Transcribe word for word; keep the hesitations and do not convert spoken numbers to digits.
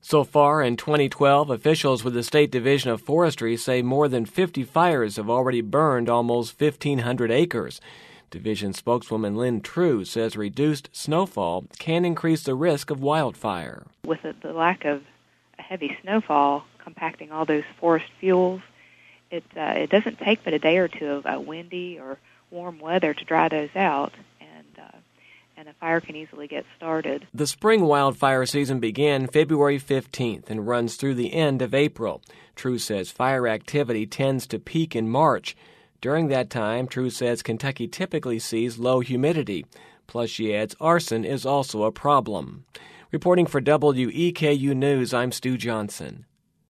So far in twenty twelve, officials with the State Division of Forestry say more than fifty fires have already burned almost fifteen hundred acres. Division spokeswoman Lynn True says reduced snowfall can increase the risk of wildfire. With the, the lack of a heavy snowfall compacting all those forest fuels, it uh, it doesn't take but a day or two of uh, windy or warm weather to dry those out, and uh, and a fire can easily get started. The spring wildfire season began February fifteenth and runs through the end of April. True says fire activity tends to peak in March. During that time, True says Kentucky typically sees low humidity. Plus, she adds, arson is also a problem. Reporting for W E K U News, I'm Stu Johnson.